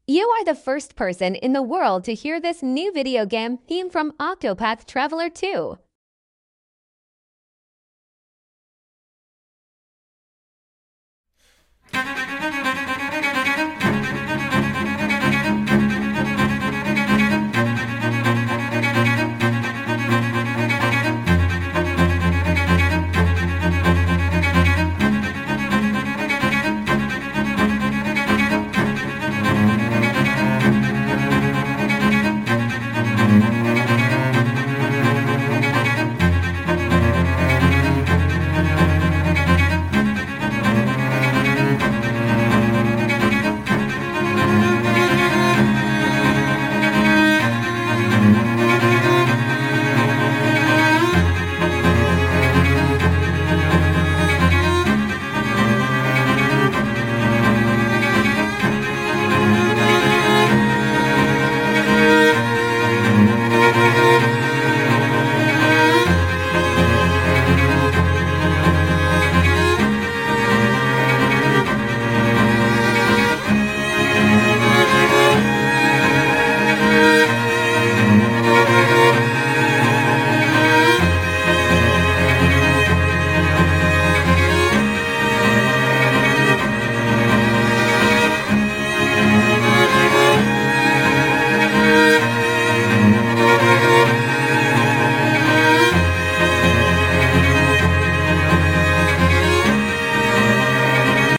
You are the first person in the world to hear this new video game theme from Octopath Traveler 2.